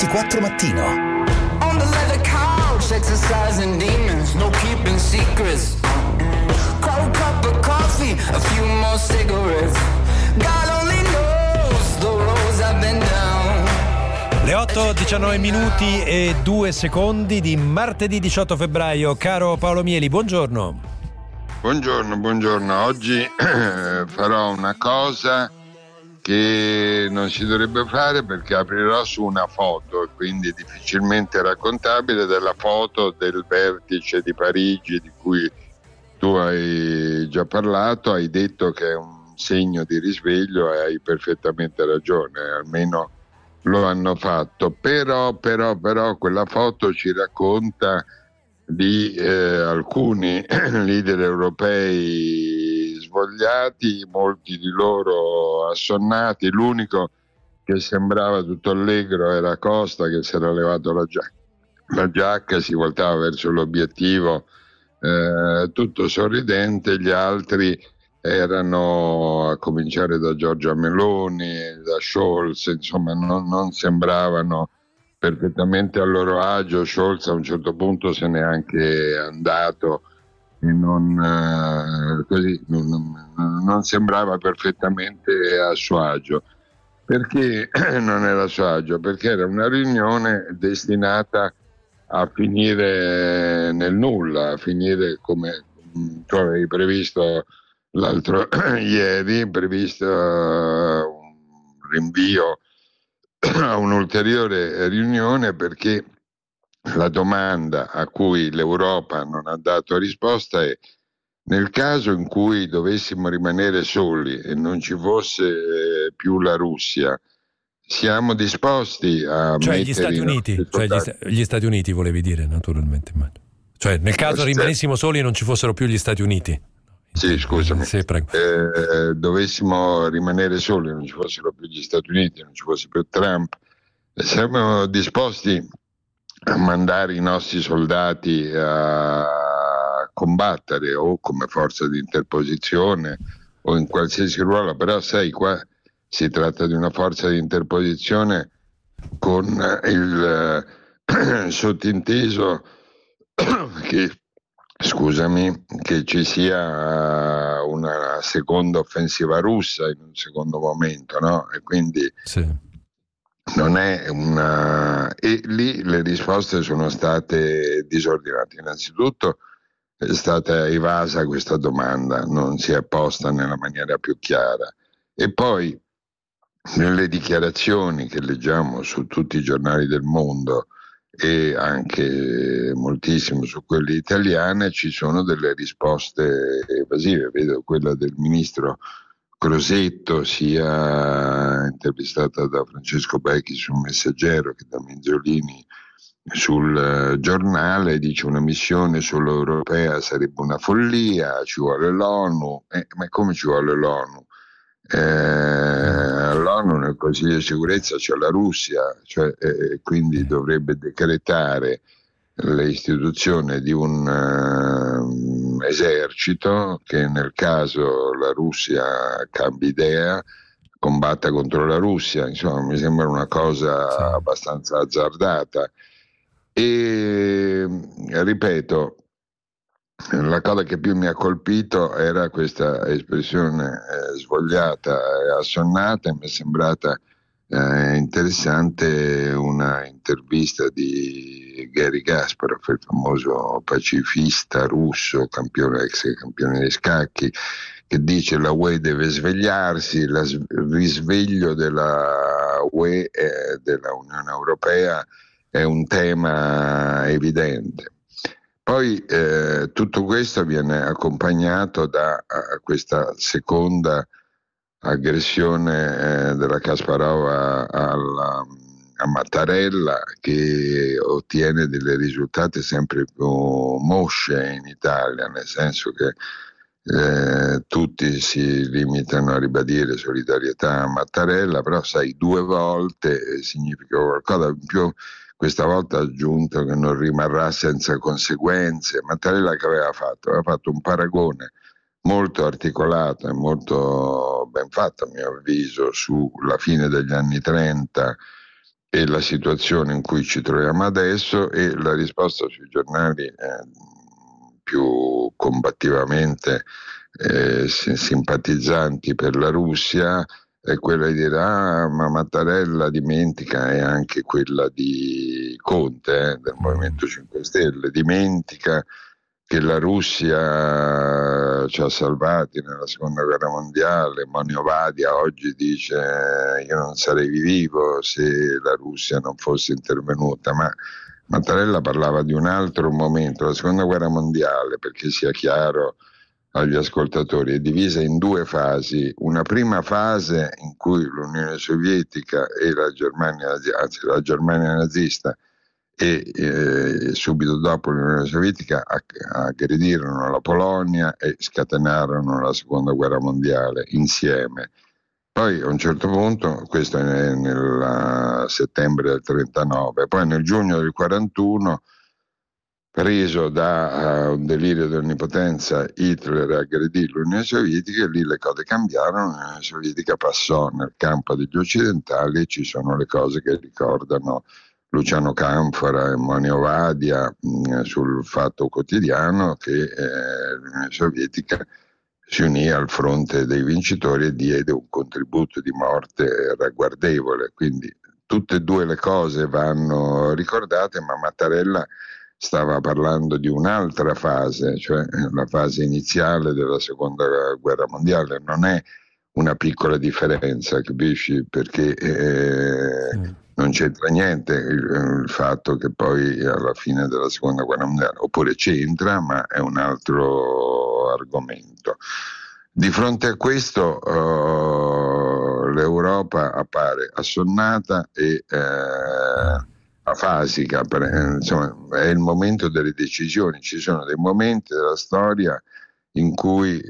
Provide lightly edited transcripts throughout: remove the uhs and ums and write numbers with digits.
24 Mattino. On the leather couch, exercising demons, no keeping secrets. Cold cup of coffee, a few more cigarettes. God only knows the roads I've been down. Le 8:19 e 2 secondi di martedì 18 febbraio. Caro Paolo Mieli, buongiorno. Buongiorno. Oggi farò una cosa che non si dovrebbe fare perché aprirò su una foto e quindi difficilmente raccontabile, della foto del vertice di Parigi di cui tu hai già parlato. Hai detto che è un segno di risveglio e hai perfettamente ragione, almeno lo hanno fatto, però quella foto ci racconta di alcuni leader europei svogliati, molti di loro assonnati. L'unico che sembrava tutto allegro era Costa, che si era levato la giacca, si voltava verso l'obiettivo tutto sorridente. Gli altri erano, a cominciare da Giorgia Meloni, da Scholz, insomma non sembravano perfettamente a loro agio. Scholz a un certo punto se n'è anche andato e non sembrava perfettamente a suo agio. Perché non era a suo agio? Perché era una riunione destinata a finire nel nulla, a finire come tu avevi previsto l'altro ieri, previsto un rinvio a un'ulteriore riunione, perché la domanda a cui l'Europa non ha dato risposta è: nel caso in cui dovessimo rimanere soli e non ci fosse più la Russia, siamo disposti a gli Stati Uniti, gli Stati Uniti volevi dire, naturalmente. Cioè nel caso rimanessimo soli e non ci fossero più gli Stati Uniti. Sì, scusami. Sì, prego. Dovessimo rimanere soli, non ci fossero più gli Stati Uniti, non ci fosse più Trump, siamo disposti a mandare i nostri soldati a combattere o come forza di interposizione o in qualsiasi ruolo. Però sai, qua si tratta di una forza di interposizione con il sottinteso che ci sia una seconda offensiva russa in un secondo momento, no? E quindi sì. Non è una... E lì le risposte sono state disordinate. Innanzitutto è stata evasa questa domanda, non si è posta nella maniera più chiara. E poi nelle dichiarazioni che leggiamo su tutti i giornali del mondo e anche moltissimo su quelle italiane ci sono delle risposte evasive. Vedo quella del ministro Crosetto, sia intervistata da Francesco Becchi sul Messaggero che da Minzolini sul Giornale. Dice: una missione solo europea sarebbe una follia, ci vuole l'ONU. Ma come ci vuole l'ONU? L'ONU nel Consiglio di sicurezza c'è la Russia, quindi dovrebbe decretare l'istituzione di un esercito che, nel caso la Russia cambi idea, combatta contro la Russia. Insomma, mi sembra una cosa abbastanza azzardata. E ripeto, la cosa che più mi ha colpito era questa espressione svogliata e assonnata, e mi è sembrata interessante una intervista di Garry Kasparov, il famoso pacifista russo, ex campione dei scacchi, che dice: la UE deve svegliarsi, il risveglio della UE e della Unione Europea è un tema evidente. Poi tutto questo viene accompagnato da questa seconda aggressione della Kasparov a Mattarella, che ottiene dei risultati sempre più mosce in Italia, nel senso che tutti si limitano a ribadire solidarietà a Mattarella, però sai, 2 volte significa qualcosa in più. Questa volta ha aggiunto che non rimarrà senza conseguenze. Mattarella che aveva fatto? Aveva fatto un paragone molto articolato e molto ben fatto, a mio avviso, sulla fine degli anni 30 e la situazione in cui ci troviamo adesso, e la risposta sui giornali più combattivamente simpatizzanti per la Russia è quella di dire ma Mattarella dimentica, e anche quella di Conte del Movimento 5 Stelle dimentica che la Russia ci ha salvati nella seconda guerra mondiale. Monio Vadia oggi dice io non sarei vivo se la Russia non fosse intervenuta, ma Mattarella parlava di un altro momento. La seconda guerra mondiale, perché sia chiaro agli ascoltatori, è divisa in due fasi. Una prima fase in cui l'Unione Sovietica e la Germania nazista e subito dopo l'Unione Sovietica aggredirono la Polonia e scatenarono la seconda guerra mondiale insieme. Poi a un certo punto, questo è nel settembre del 39, poi nel giugno del 41, preso da un delirio di onnipotenza, Hitler aggredì l'Unione Sovietica e lì le cose cambiarono. L'Unione Sovietica passò nel campo degli occidentali e ci sono le cose che ricordano Luciano Canfora e Monio Vadia sul Fatto Quotidiano, che l'Unione Sovietica si unì al fronte dei vincitori e diede un contributo di morte ragguardevole. Quindi tutte e due le cose vanno ricordate, ma Mattarella stava parlando di un'altra fase, cioè la fase iniziale della seconda guerra mondiale. Non è una piccola differenza, capisci? Perché non c'entra niente il fatto che poi alla fine della seconda guerra mondiale, oppure c'entra, ma è un altro argomento. Di fronte a questo l'Europa appare assonnata e afasica, insomma è il momento delle decisioni. Ci sono dei momenti della storia in cui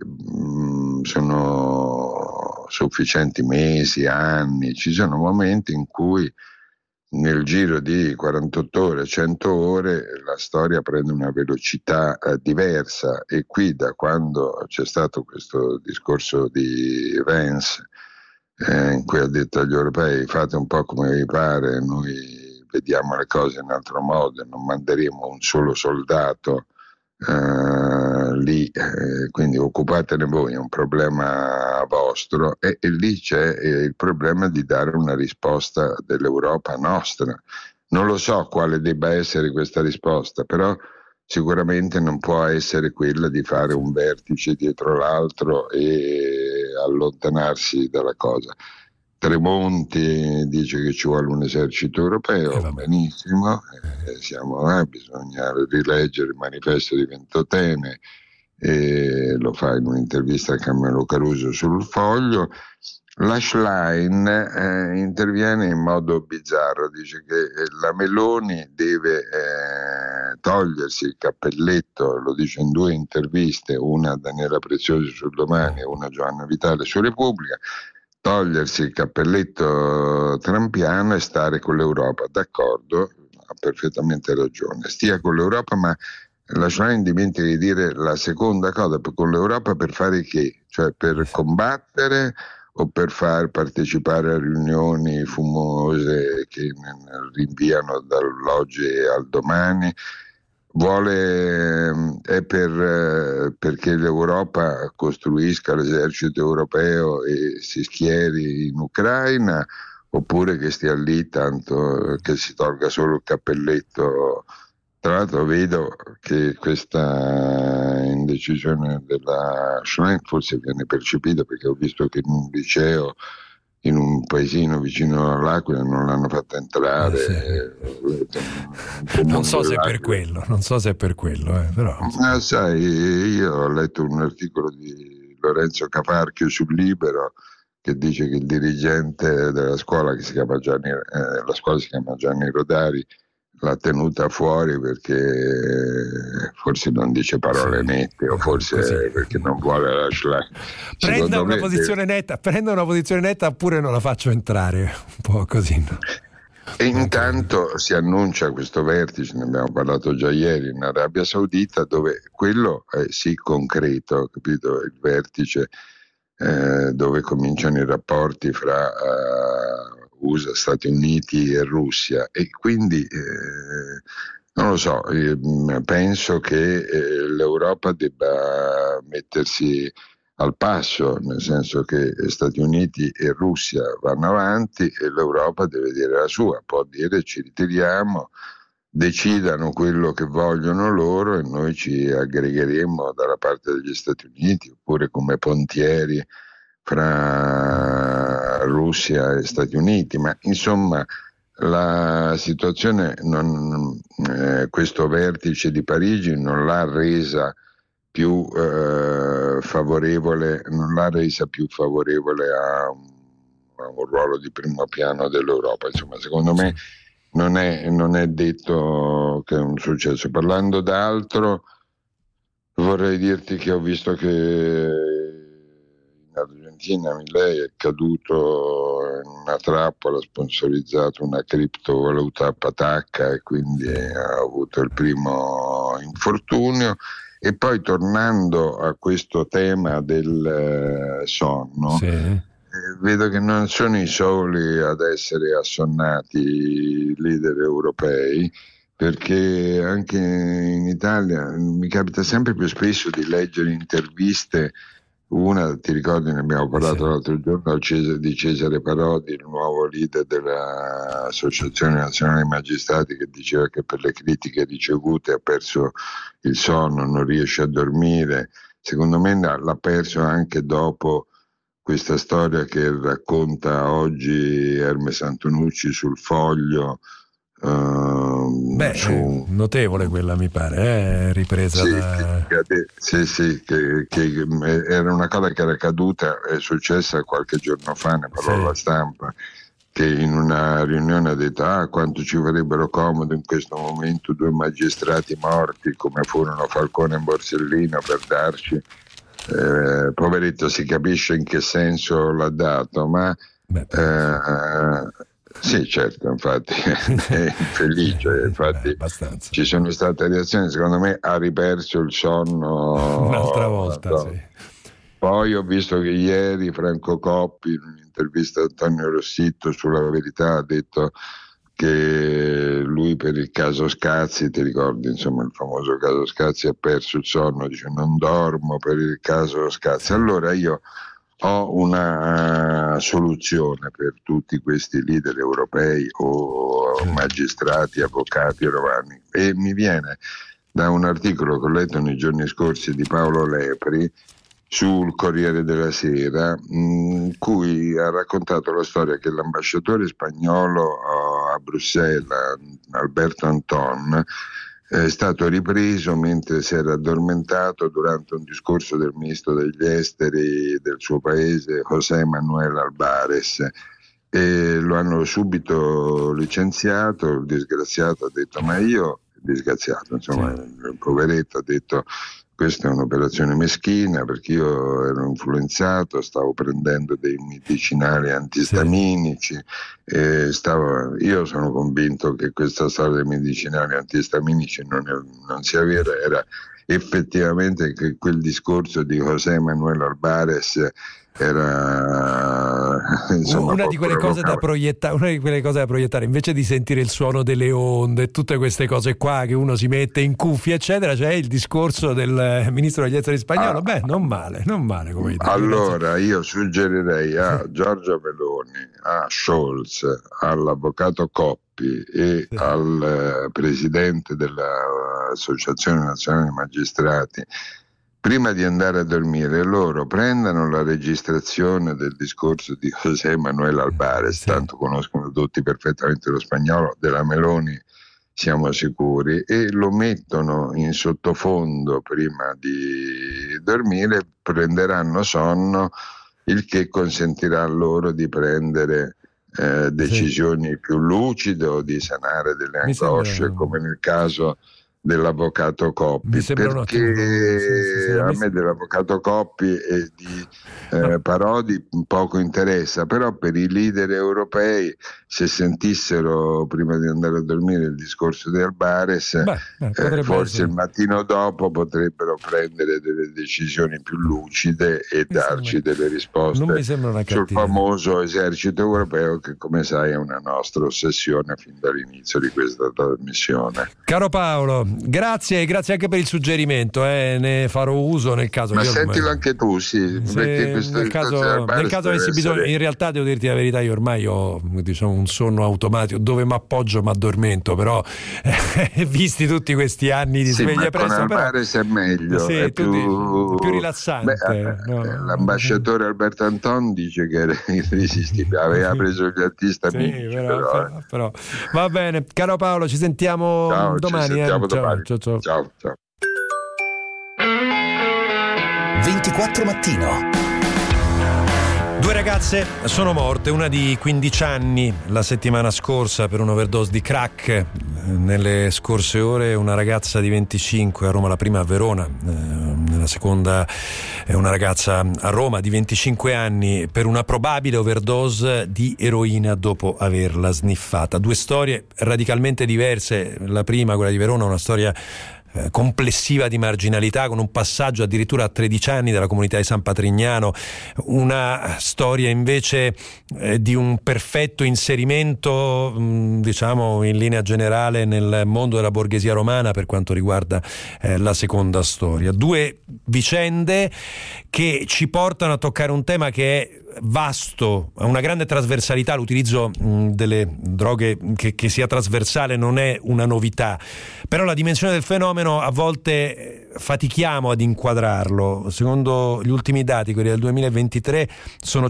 sono sufficienti mesi, anni, ci sono momenti in cui nel giro di 48 ore, 100 ore la storia prende una velocità diversa, e qui da quando c'è stato questo discorso di Vance in cui ha detto agli europei fate un po' come vi pare, noi vediamo le cose in altro modo, non manderemo un solo soldato lì, quindi occupatene voi, è un problema vostro, e lì c'è il problema di dare una risposta dell'Europa nostra. Non lo so quale debba essere questa risposta, però sicuramente non può essere quella di fare un vertice dietro l'altro e allontanarsi dalla cosa. Tremonti dice che ci vuole un esercito europeo, benissimo, bisogna rileggere il manifesto di Ventotene, lo fa in un'intervista a Carmelo Caruso sul Foglio. La Schlein interviene in modo bizzarro, dice che la Meloni deve togliersi il cappelletto, lo dice in due interviste, una a Daniela Preziosi sul Domani e una a Giovanna Vitale su Repubblica, togliersi il cappelletto trampiano e stare con l'Europa. D'accordo, ha perfettamente ragione, stia con l'Europa, ma la Schlein dimentica di dire la seconda cosa, con l'Europa per fare che? Cioè per combattere o per far partecipare a riunioni fumose che rinviano dall'oggi al domani? È perché l'Europa costruisca l'esercito europeo e si schieri in Ucraina, oppure che stia lì tanto che si tolga solo il cappelletto? Tra l'altro vedo che questa indecisione della Schlein forse viene percepita perché ho visto che in un liceo in un paesino vicino all'Aquila non l'hanno fatta entrare. Non so se è per quello, però. Sai, io ho letto un articolo di Lorenzo Caparchio sul Libero che dice che il dirigente della scuola, che si chiama la scuola si chiama Gianni Rodari, l'ha tenuta fuori perché forse non dice parole nette, o forse perché non vuole la Schlein. Prenda una posizione netta oppure non la faccio entrare, un po' così, no? E intanto si annuncia questo vertice, ne abbiamo parlato già ieri, in Arabia Saudita, dove quello è sì concreto, capito? Il vertice dove cominciano i rapporti fra USA, Stati Uniti e Russia, e quindi non lo so, penso che l'Europa debba mettersi al passo, nel senso che Stati Uniti e Russia vanno avanti e l'Europa deve dire la sua, può dire ci ritiriamo, decidano quello che vogliono loro e noi ci aggregheremo dalla parte degli Stati Uniti, oppure come pontieri fra Russia e Stati Uniti, ma insomma la situazione, questo vertice di Parigi non l'ha resa più favorevole, non l'ha resa più favorevole a un ruolo di primo piano dell'Europa. Insomma, secondo me non è detto che è un successo. Parlando d'altro, vorrei dirti che ho visto che in Argentina Milei è caduto in una trappola, ha sponsorizzato una criptovaluta patacca e quindi ha avuto il primo infortunio. E poi tornando a questo tema del sonno, vedo che non sono i soli ad essere assonnati i leader europei, perché anche in Italia mi capita sempre più spesso di leggere interviste. Una, ti ricordi, ne abbiamo parlato l'altro giorno, di Cesare Parodi, il nuovo leader dell'Associazione Nazionale Magistrati, che diceva che per le critiche ricevute ha perso il sonno, non riesce a dormire. Secondo me l'ha perso anche dopo questa storia che racconta oggi Hermes Antonucci sul Foglio. Notevole quella, mi pare, ripresa che era una cosa che era caduta, è successa qualche giorno fa, ne parlò la Stampa, che in una riunione ha detto quanto ci farebbero comodo in questo momento 2 magistrati morti come furono Falcone e Borsellino per darci, poveretto, si capisce in che senso l'ha dato, ma sì, certo, infatti è infelice, infatti ci sono state reazioni, secondo me ha riperso il sonno un'altra volta. Poi ho visto che ieri Franco Coppi, in un'intervista a Antonio Rossitto sulla Verità, ha detto che lui per il caso Scazzi, ti ricordi, insomma, il famoso caso Scazzi, ha perso il sonno, dice non dormo per il caso Scazzi. Allora io ho una soluzione per tutti questi leader europei o magistrati, avvocati romani, e mi viene da un articolo che ho letto nei giorni scorsi di Paolo Lepri sul Corriere della Sera, in cui ha raccontato la storia che l'ambasciatore spagnolo a Bruxelles, Alberto Anton, è stato ripreso mentre si era addormentato durante un discorso del ministro degli esteri del suo paese, José Manuel Álvarez, e lo hanno subito licenziato. Il disgraziato ha detto il poveretto ha detto questa è un'operazione meschina perché io ero influenzato, stavo prendendo dei medicinali antistaminici, io sono convinto che questa storia dei medicinali antistaminici non sia vera, era effettivamente che quel discorso di José Manuel Álvarez era una di quelle cose da proiettare, invece di sentire il suono delle onde, tutte queste cose qua che uno si mette in cuffia eccetera, c'è il discorso del ministro degli esteri spagnolo. Non male come idea. Allora io suggerirei a Giorgia Meloni, a Scholz, all'avvocato Coppi e al presidente dell'Associazione Nazionale Magistrati, prima di andare a dormire loro prendano la registrazione del discorso di José Manuel Álvarez, tanto conoscono tutti perfettamente lo spagnolo, della Meloni siamo sicuri, e lo mettono in sottofondo prima di dormire, prenderanno sonno, il che consentirà loro di prendere decisioni più lucide o di sanare delle angosce, come nel caso dell'avvocato Coppi, perché a me dell'avvocato Coppi e di Parodi poco interessa, però per i leader europei, se sentissero prima di andare a dormire il discorso di Albares, forse il mattino dopo potrebbero prendere delle decisioni più lucide e darci delle risposte sul famoso esercito europeo, che come sai è una nostra ossessione fin dall'inizio di questa trasmissione. Caro Paolo, grazie anche per il suggerimento, ne farò uso nel caso. Ma sentilo anche tu, sì, perché nel caso avessi bisogno. In realtà devo dirti la verità, io ormai ho, diciamo, un sonno automatico, dove mi appoggio mi addormento, però visti tutti questi anni di sveglia presto, con Albares è meglio, è più rilassante. L'ambasciatore Alberto Anton dice che era irresistibile, aveva preso gli antistaminici, però va bene. Caro Paolo, ci sentiamo domani. Ci sentiamo domani. Ciao. 24 Mattino. Due ragazze sono morte, una di 15 anni la settimana scorsa per un'overdose di crack. Nelle scorse ore una ragazza di 25 a Roma, la prima a Verona, nella seconda è una ragazza a Roma di 25 anni per una probabile overdose di eroina dopo averla sniffata. Due storie radicalmente diverse. La prima, quella di Verona, una storia complessiva di marginalità, con un passaggio addirittura a 13 anni dalla comunità di San Patrignano, una storia invece di un perfetto inserimento, diciamo in linea generale, nel mondo della borghesia romana per quanto riguarda la seconda storia. Due vicende che ci portano a toccare un tema che è vasto, ha una grande trasversalità. L'utilizzo delle droghe che sia trasversale non è una novità, però la dimensione del fenomeno a volte fatichiamo ad inquadrarlo. Secondo gli ultimi dati, quelli del 2023, sono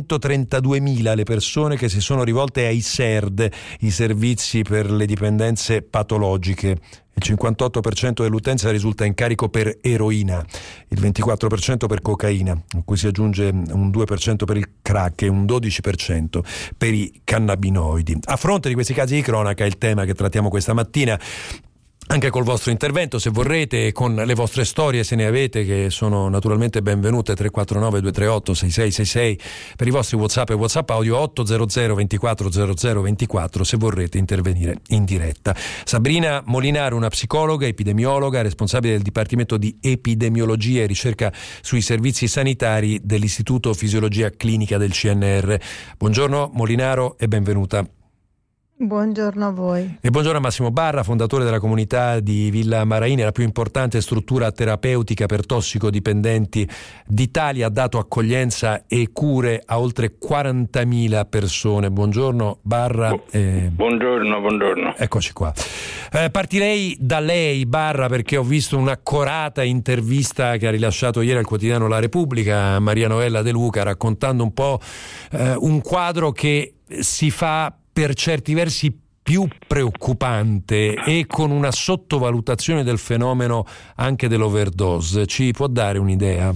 132.000 le persone che si sono rivolte ai SERD, i servizi per le dipendenze patologiche. Il 58% dell'utenza risulta in carico per eroina, il 24% per cocaina, a cui si aggiunge un 2% per il crack e un 12% per i cannabinoidi. A fronte di questi casi di cronaca, il tema che trattiamo questa mattina, anche col vostro intervento, se vorrete, con le vostre storie, se ne avete, che sono naturalmente benvenute, 349 238 6666 per i vostri WhatsApp e WhatsApp audio, 800 24 00 24 se vorrete intervenire in diretta. Sabrina Molinaro, una psicologa, epidemiologa, responsabile del Dipartimento di Epidemiologia e Ricerca sui Servizi Sanitari dell'Istituto Fisiologia Clinica del CNR. Buongiorno Molinaro e benvenuta. Buongiorno a voi. E buongiorno a Massimo Barra, fondatore della comunità di Villa Maraini, la più importante struttura terapeutica per tossicodipendenti d'Italia. Ha dato accoglienza e cure a oltre 40.000 persone. Buongiorno Barra. Buongiorno. Eccoci qua. Partirei da lei, Barra, perché ho visto un'accorata intervista che ha rilasciato ieri al quotidiano La Repubblica Maria Novella De Luca, raccontando un po' un quadro che si fa per certi versi più preoccupante e con una sottovalutazione del fenomeno anche dell'overdose. Ci può dare un'idea?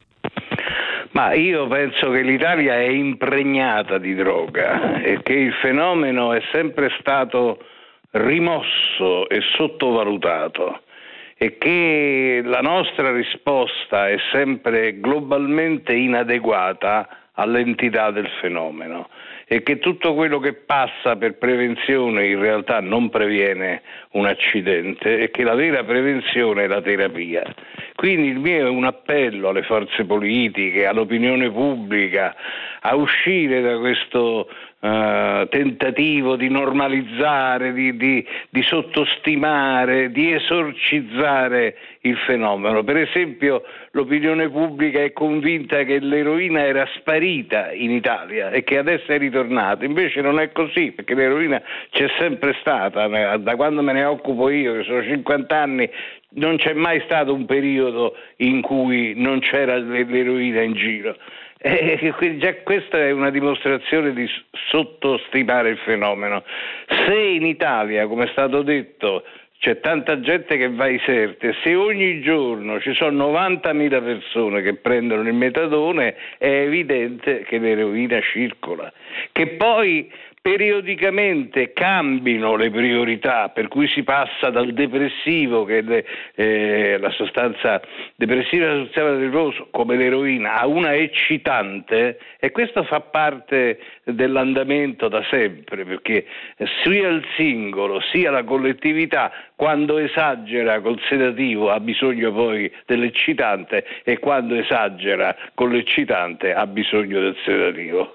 Ma io penso che l'Italia è impregnata di droga e che il fenomeno è sempre stato rimosso e sottovalutato e che la nostra risposta è sempre globalmente inadeguata all'entità del fenomeno e che tutto quello che passa per prevenzione in realtà non previene un accidente e che la vera prevenzione è la terapia. Quindi il mio è un appello alle forze politiche, all'opinione pubblica, a uscire da questo tentativo di normalizzare, di sottostimare, di esorcizzare il fenomeno. Per esempio, l'opinione pubblica è convinta che l'eroina era sparita in Italia e che adesso è ritornata. Invece non è così, perché l'eroina c'è sempre stata. Da quando me ne occupo io, che sono 50 anni, non c'è mai stato un periodo in cui non c'era l'eroina in giro. Già questa è una dimostrazione di sottostimare il fenomeno. Se in Italia, come è stato detto, c'è tanta gente che va ai SERT, se ogni giorno ci sono 90.000 persone che prendono il metadone, è evidente che l'eroina circola. Che poi periodicamente cambino le priorità, per cui si passa dal depressivo, che è la sostanza depressiva sul sistema nervoso come l'eroina, a una eccitante, e questo fa parte dell'andamento da sempre, perché sia il singolo sia la collettività, quando esagera col sedativo ha bisogno poi dell'eccitante, e quando esagera con l'eccitante ha bisogno del sedativo.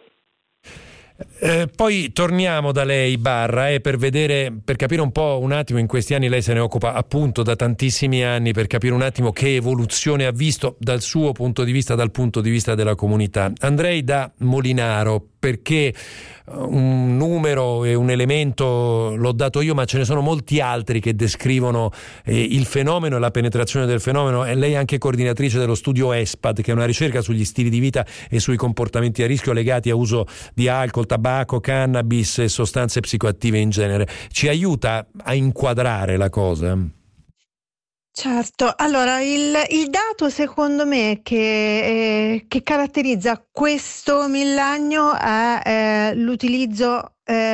Poi torniamo da lei, Barra, per capire un po', un attimo, in questi anni lei se ne occupa appunto da tantissimi anni, per capire un attimo che evoluzione ha visto dal suo punto di vista, dal punto di vista della comunità. Andrei da Molinaro, perché un numero e un elemento l'ho dato io, ma ce ne sono molti altri che descrivono il fenomeno e la penetrazione del fenomeno, e lei è anche coordinatrice dello studio ESPAD, che è una ricerca sugli stili di vita e sui comportamenti a rischio legati a uso di alcol, tabacco, cannabis e sostanze psicoattive in genere. Ci aiuta a inquadrare la cosa? Certo, allora il dato secondo me che caratterizza questo millennio è l'utilizzo,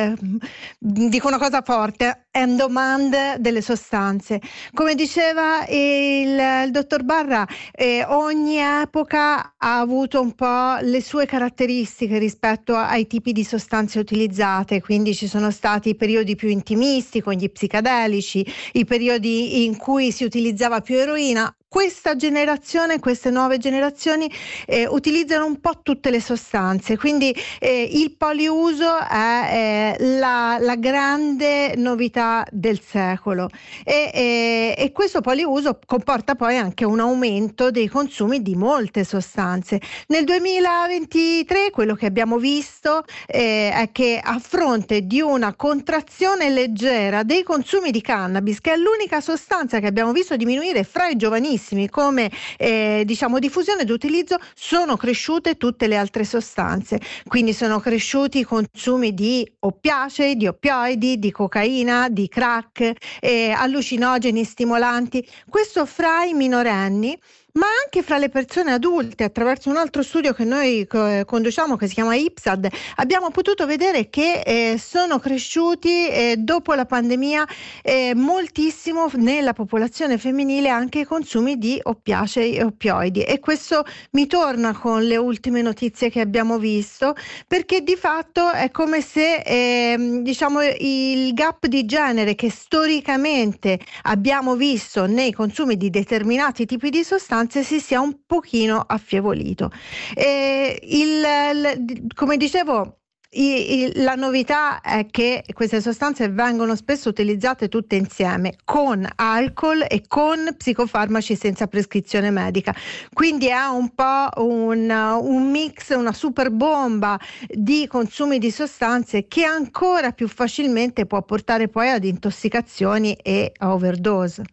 dico una cosa forte, and demand delle sostanze. Come diceva il dottor Barra, ogni epoca ha avuto un po' le sue caratteristiche rispetto ai tipi di sostanze utilizzate, quindi ci sono stati i periodi più intimisti con gli psicadelici, i periodi in cui si utilizzava più eroina. Questa generazione, queste nuove generazioni utilizzano un po' tutte le sostanze, quindi il poliuso è la grande novità del secolo, e questo poliuso comporta poi anche un aumento dei consumi di molte sostanze. Nel 2023 quello che abbiamo visto è che, a fronte di una contrazione leggera dei consumi di cannabis, che è l'unica sostanza che abbiamo visto diminuire fra i giovanissimi come diffusione ed utilizzo, sono cresciute tutte le altre sostanze. Quindi sono cresciuti i consumi di oppiacei, di oppioidi, di cocaina, di crack, allucinogeni, stimolanti. Questo fra i minorenni, ma anche fra le persone adulte. Attraverso un altro studio che noi conduciamo, che si chiama IPSAD, abbiamo potuto vedere che sono cresciuti dopo la pandemia moltissimo nella popolazione femminile anche i consumi di oppiacei e oppioidi, e questo mi torna con le ultime notizie che abbiamo visto, perché di fatto è come se il gap di genere che storicamente abbiamo visto nei consumi di determinati tipi di sostanze si sia un pochino affievolito. Come dicevo, la novità è che queste sostanze vengono spesso utilizzate tutte insieme con alcol e con psicofarmaci senza prescrizione medica, quindi è un po' un mix, una super bomba di consumi di sostanze che ancora più facilmente può portare poi ad intossicazioni e a overdose.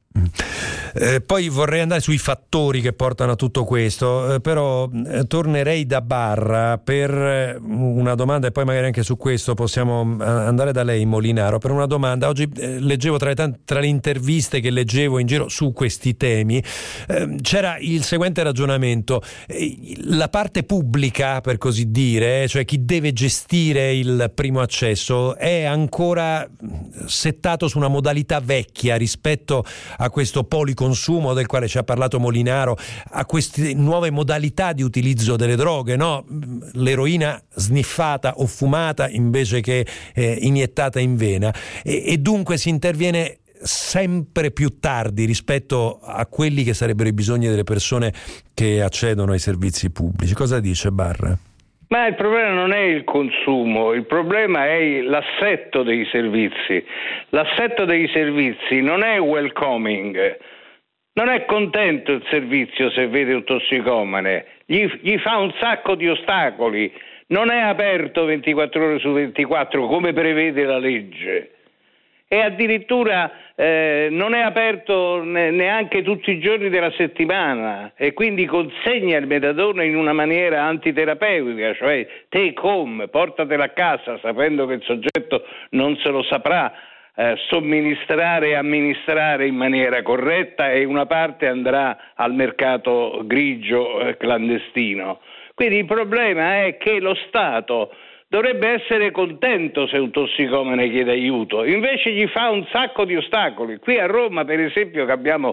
Poi vorrei andare sui fattori che portano a tutto questo, però tornerei da Barra per una domanda, e poi magari anche su questo possiamo andare da lei, Molinaro, per una domanda. Oggi leggevo tra le interviste che leggevo in giro su questi temi, c'era il seguente ragionamento: la parte pubblica, per così dire, cioè chi deve gestire il primo accesso, è ancora settato su una modalità vecchia rispetto a questo policonsumo del quale ci ha parlato Molinaro, a queste nuove modalità di utilizzo delle droghe, no? L'eroina sniffata o fumata invece che iniettata in vena, e dunque si interviene sempre più tardi rispetto a quelli che sarebbero i bisogni delle persone che accedono ai servizi pubblici. Cosa dice Barra? Ma il problema non è il consumo, il problema è l'assetto dei servizi. L'assetto dei servizi non è welcoming, non è contento il servizio se vede un tossicomane, gli fa un sacco di ostacoli, non è aperto 24 ore su 24 come prevede la legge. E addirittura non è aperto neanche tutti i giorni della settimana, e quindi consegna il metadone in una maniera antiterapeutica, cioè take home, portatelo a casa, sapendo che il soggetto non se lo saprà somministrare e amministrare in maniera corretta, e una parte andrà al mercato grigio clandestino. Quindi il problema è che lo Stato dovrebbe essere contento se un tossicomane chiede aiuto, invece gli fa un sacco di ostacoli. Qui a Roma, per esempio, che abbiamo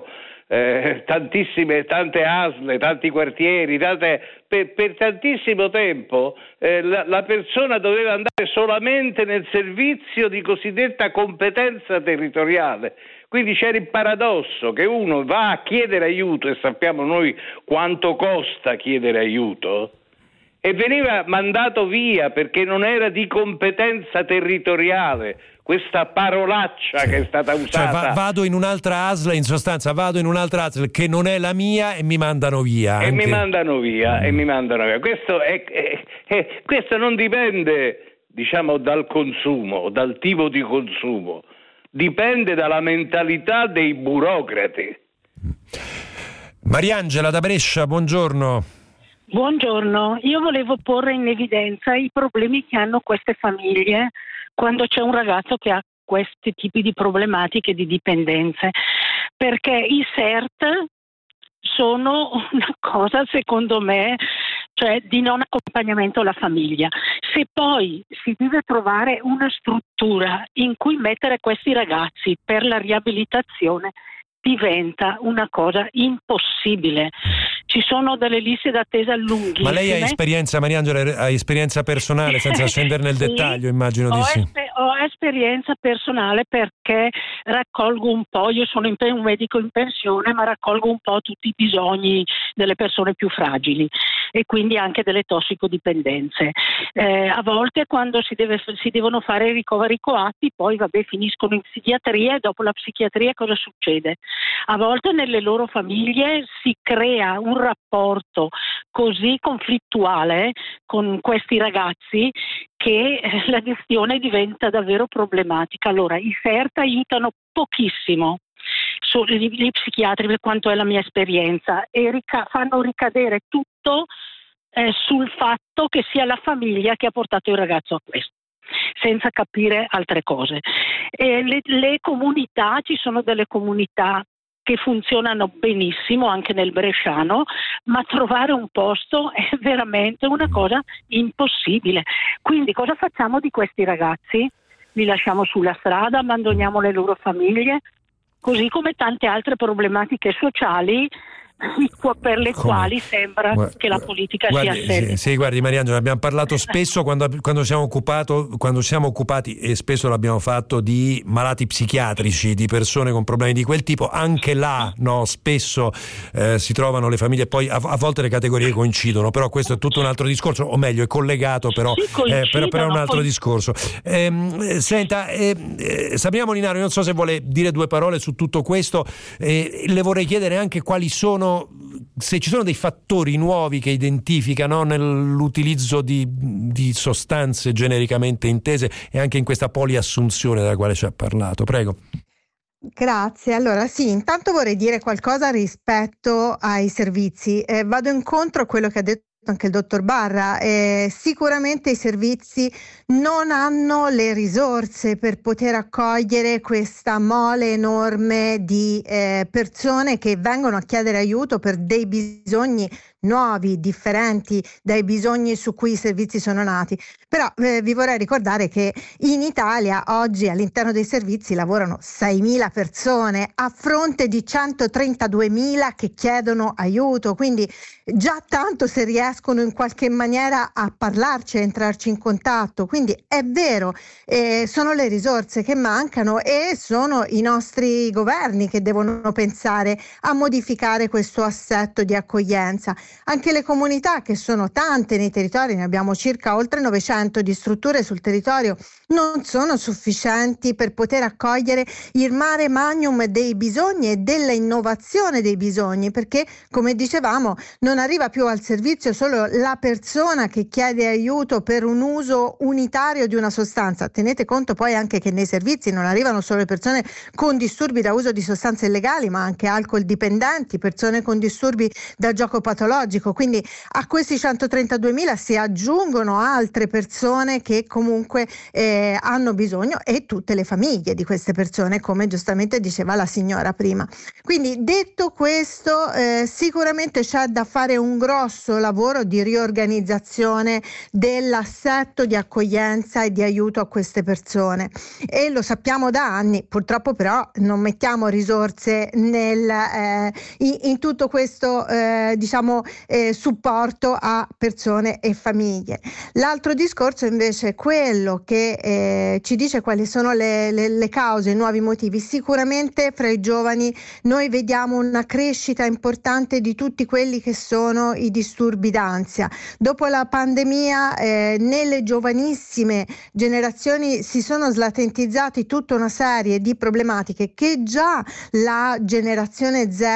tante ASL, tanti quartieri, per tantissimo tempo la persona doveva andare solamente nel servizio di cosiddetta competenza territoriale. Quindi c'era il paradosso che uno va a chiedere aiuto, e sappiamo noi quanto costa chiedere aiuto, e veniva mandato via perché non era di competenza territoriale. Questa parolaccia che è stata usata. Cioè, vado in un'altra ASL, in sostanza vado in un'altra ASL che non è la mia e mi mandano via. E mi mandano via. Questo non dipende, diciamo, dal consumo, dal tipo di consumo. Dipende dalla mentalità dei burocrati. Mariangela da Brescia, buongiorno. Buongiorno, io volevo porre in evidenza i problemi che hanno queste famiglie quando c'è un ragazzo che ha questi tipi di problematiche di dipendenze, perché i SERT sono una cosa, secondo me, cioè di non accompagnamento alla famiglia. Se poi si deve trovare una struttura in cui mettere questi ragazzi per la riabilitazione, diventa una cosa impossibile. Ci sono delle liste d'attesa lunghissime. Ma lei ha esperienza, Mariangela, ha esperienza personale, senza scendere nel dettaglio, immagino di sì. Ho esperienza personale perché raccolgo un po', io sono un medico in pensione, ma raccolgo un po' tutti i bisogni delle persone più fragili e quindi anche delle tossicodipendenze. A volte quando si devono fare i ricoveri coatti, poi finiscono in psichiatria, e dopo la psichiatria cosa succede? A volte nelle loro famiglie si crea un rapporto così conflittuale con questi ragazzi che la gestione diventa davvero problematica. Allora, i SERT aiutano pochissimo gli psichiatri, per quanto è la mia esperienza, e fanno ricadere tutto sul fatto che sia la famiglia che ha portato il ragazzo a questo, senza capire altre cose. Le comunità, ci sono delle comunità che funzionano benissimo anche nel bresciano, ma trovare un posto è veramente una cosa impossibile. Quindi cosa facciamo di questi ragazzi? Li lasciamo sulla strada, abbandoniamo le loro famiglie, così come tante altre problematiche sociali per le quali sembra che la politica sia seria. Sì, guardi Mariangela, abbiamo parlato spesso quando siamo occupati, e spesso l'abbiamo fatto, di malati psichiatrici, di persone con problemi di quel tipo. Anche là, spesso si trovano le famiglie, poi a volte le categorie coincidono, però questo è tutto un altro discorso, o meglio è collegato, però è un altro discorso. Senta, Sabrina Molinaro, non so se vuole dire due parole su tutto questo, le vorrei chiedere anche quali sono, se ci sono dei fattori nuovi che identificano nell'utilizzo di sostanze genericamente intese e anche in questa poliassunzione della quale ci ha parlato. Prego. Grazie. Allora sì, intanto vorrei dire qualcosa rispetto ai servizi. Vado incontro a quello che ha detto anche il dottor Barra. Sicuramente i servizi non hanno le risorse per poter accogliere questa mole enorme di persone che vengono a chiedere aiuto per dei bisogni nuovi, differenti dai bisogni su cui i servizi sono nati. Però vi vorrei ricordare che in Italia oggi all'interno dei servizi lavorano 6.000 persone a fronte di 132.000 che chiedono aiuto, quindi già tanto se riescono in qualche maniera a parlarci, a entrarci in contatto. Quindi è vero, sono le risorse che mancano e sono i nostri governi che devono pensare a modificare questo assetto di accoglienza. Anche le comunità, che sono tante nei territori, ne abbiamo circa oltre 900 di strutture sul territorio, non sono sufficienti per poter accogliere il mare magnum dei bisogni e della innovazione dei bisogni, perché come dicevamo non arriva più al servizio solo la persona che chiede aiuto per un uso unitario di una sostanza. Tenete conto poi anche che nei servizi non arrivano solo le persone con disturbi da uso di sostanze illegali, ma anche alcol dipendenti, persone con disturbi da gioco patologico, psicologico, quindi a questi 132.000 si aggiungono altre persone che comunque hanno bisogno, e tutte le famiglie di queste persone, come giustamente diceva la signora prima. Quindi, detto questo, sicuramente c'è da fare un grosso lavoro di riorganizzazione dell'assetto di accoglienza e di aiuto a queste persone, e lo sappiamo da anni. Purtroppo però non mettiamo risorse in tutto questo supporto a persone e famiglie. L'altro discorso invece è quello che ci dice quali sono le cause, i nuovi motivi. Sicuramente fra i giovani noi vediamo una crescita importante di tutti quelli che sono i disturbi d'ansia. Dopo la pandemia nelle giovanissime generazioni si sono slatentizzati tutta una serie di problematiche che già la generazione Z,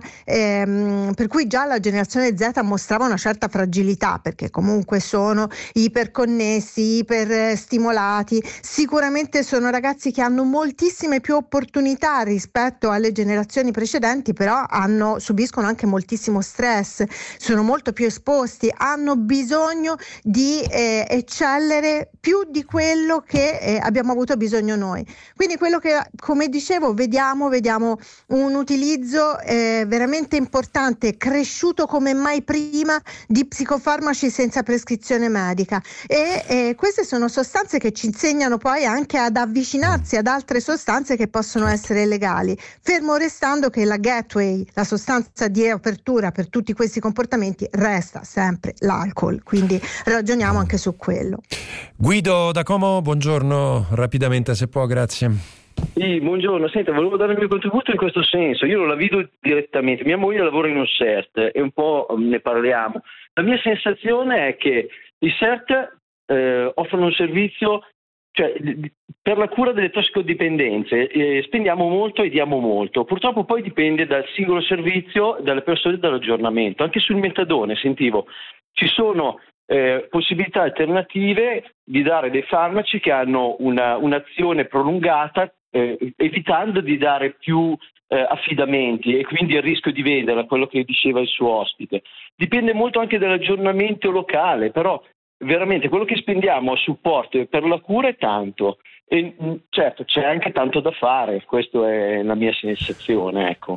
per cui già la generazione Z mostrava una certa fragilità, perché comunque sono iperconnessi, iperstimolati. Sicuramente sono ragazzi che hanno moltissime più opportunità rispetto alle generazioni precedenti, però subiscono anche moltissimo stress, sono molto più esposti, hanno bisogno di eccellere più di quello che abbiamo avuto bisogno noi. Quindi quello che, come dicevo, vediamo un utilizzo veramente importante, cresciuto come mai prima, di psicofarmaci senza prescrizione medica, e queste sono sostanze che ci insegnano poi anche ad avvicinarsi ad altre sostanze che possono essere legali, fermo restando che la gateway, la sostanza di apertura per tutti questi comportamenti, resta sempre l'alcol, quindi ragioniamo anche su quello. Guido da Como, buongiorno, rapidamente se può, grazie. Sì, buongiorno, senta, volevo dare il mio contributo in questo senso. Io la vedo direttamente, mia moglie lavora in un CERT e un po' ne parliamo. La mia sensazione è che i CERT offrono un servizio, cioè, per la cura delle tossicodipendenze, spendiamo molto e diamo molto. Purtroppo poi dipende dal singolo servizio, dalle persone e dall'aggiornamento. Anche sul metadone sentivo, ci sono possibilità alternative di dare dei farmaci che hanno un'azione prolungata, evitando di dare più affidamenti e quindi il rischio di venderla, quello che diceva il suo ospite. Dipende molto anche dall'aggiornamento locale, però veramente quello che spendiamo a supporto per la cura è tanto. E certo c'è anche tanto da fare, questa è la mia sensazione, ecco.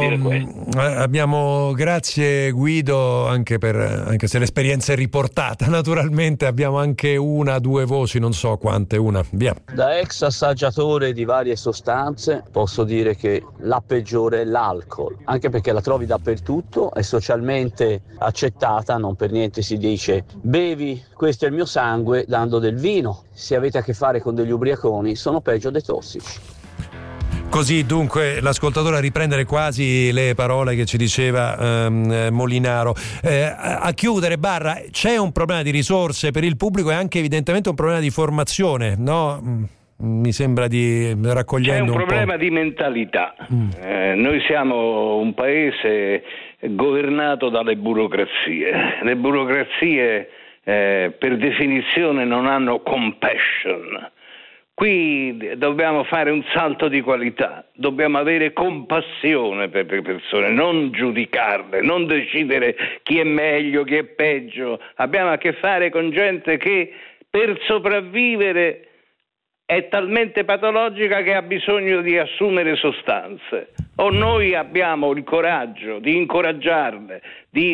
Abbiamo grazie Guido, anche se l'esperienza è riportata, naturalmente abbiamo anche 1-2 voci, non so quante, via. Da ex assaggiatore di varie sostanze posso dire che la peggiore è l'alcol, anche perché la trovi dappertutto, è socialmente accettata, non per niente si dice bevi, questo è il mio sangue, dando del vino. Se avete a che fare con degli ubriaconi, sono peggio dei tossici. Così dunque l'ascoltatore, a riprendere quasi le parole che ci diceva Molinaro. A chiudere, Barra, c'è un problema di risorse per il pubblico e anche evidentemente un problema di formazione, no? Mi sembra di raccogliendo un problema di mentalità. Noi siamo un paese governato dalle burocrazie. Le burocrazie per definizione non hanno compassion. Qui dobbiamo fare un salto di qualità, dobbiamo avere compassione per le persone, non giudicarle, non decidere chi è meglio, chi è peggio. Abbiamo a che fare con gente che per sopravvivere è talmente patologica che ha bisogno di assumere sostanze. O noi abbiamo il coraggio di incoraggiarle,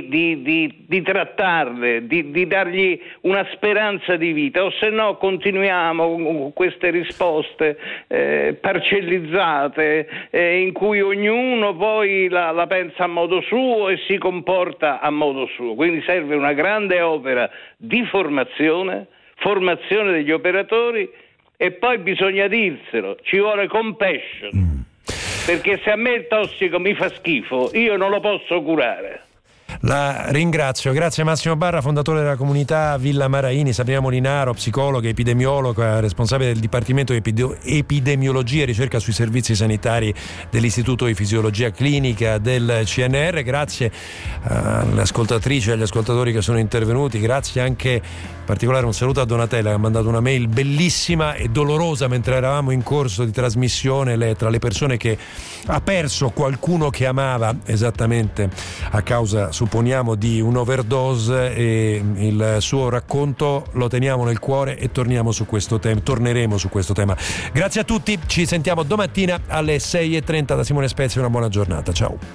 di trattarle, di dargli una speranza di vita, o se no continuiamo con queste risposte parcellizzate in cui ognuno poi la pensa a modo suo e si comporta a modo suo. Quindi serve una grande opera di formazione degli operatori, e poi bisogna dirselo, ci vuole compassion, perché se a me il tossico mi fa schifo, io non lo posso curare. La ringrazio, grazie Massimo Barra, fondatore della comunità Villa Maraini, Sabrina Molinaro, psicologa, epidemiologa, responsabile del Dipartimento di Epidemiologia e Ricerca sui Servizi Sanitari dell'Istituto di Fisiologia Clinica del CNR. Grazie alle ascoltatrici e agli ascoltatori che sono intervenuti, grazie anche in particolare un saluto a Donatella che ha mandato una mail bellissima e dolorosa mentre eravamo in corso di trasmissione. Lei è tra le persone che ha perso qualcuno che amava esattamente a causa supponiamo di un'overdose, e il suo racconto lo teniamo nel cuore e torneremo su questo tema. Grazie a tutti, ci sentiamo domattina alle 6:30 da Simone Spezia, una buona giornata, ciao.